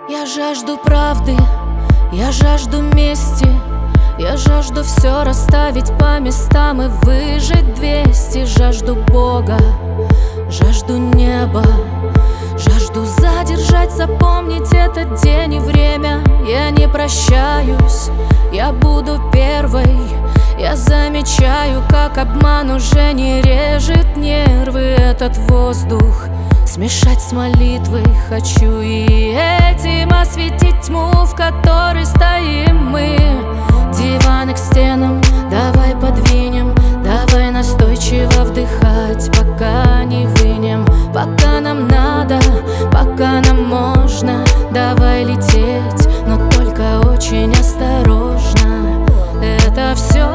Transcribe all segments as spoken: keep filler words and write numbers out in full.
Я жажду правды, я жажду мести, я жажду все расставить по местам и выжить двести. Жажду Бога, жажду неба, жажду задержать, запомнить этот день и время. Я не прощаюсь, я буду первой. Я замечаю, как обман уже не режет нервы. Этот воздух смешать с молитвой хочу, и этим осветить тьму, в которой стоим мы. Диваны к стенам, давай подвинем, давай настойчиво вдыхать, пока не вынем. Пока нам надо, пока нам можно, давай лететь, но только очень осторожно. Это все,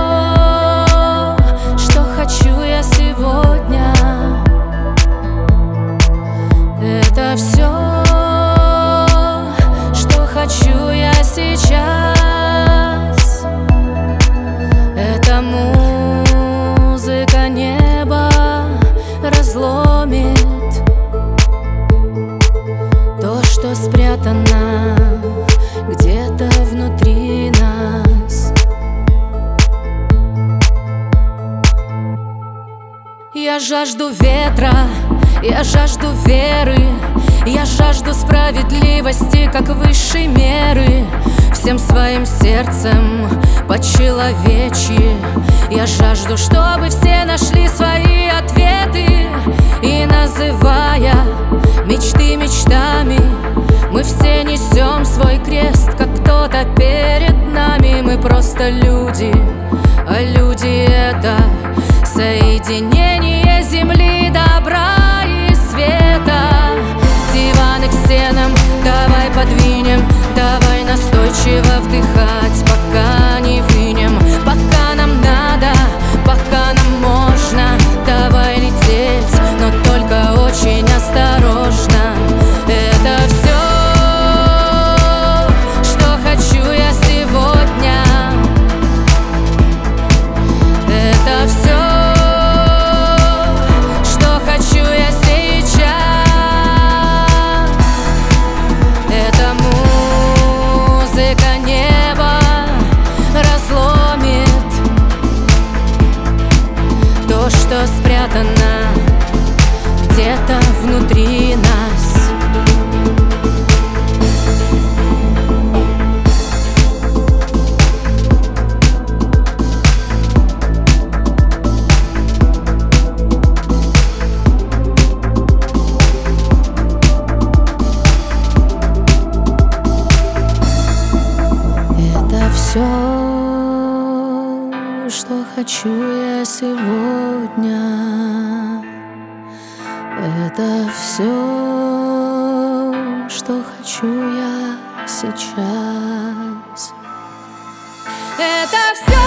что хочу я сегодня. Это все, что хочу я сейчас. Эта музыка неба разломит то, что спрятано где-то внутри нас. Я жажду ветра, я жажду веры, я жажду справедливости, как высшей меры. Всем своим сердцем по-человечьи я жажду, чтобы все нашли свои ответы. И называя мечты мечтами, мы все несем свой крест, как кто-то перед нами. Мы просто люди, а люди — это соединение земли, добра и света. Диваны к стенам, давай подвинем, давай настойчиво вдыхать, пока не вынем. Пока нам надо, пока нам можно, давай лететь, но только очень осторожно. Это все, что хочу я сегодня. Это все, что спрятано где-то внутри нас. Это все, что хочу я сегодня. Это все, что хочу я сейчас. Это все.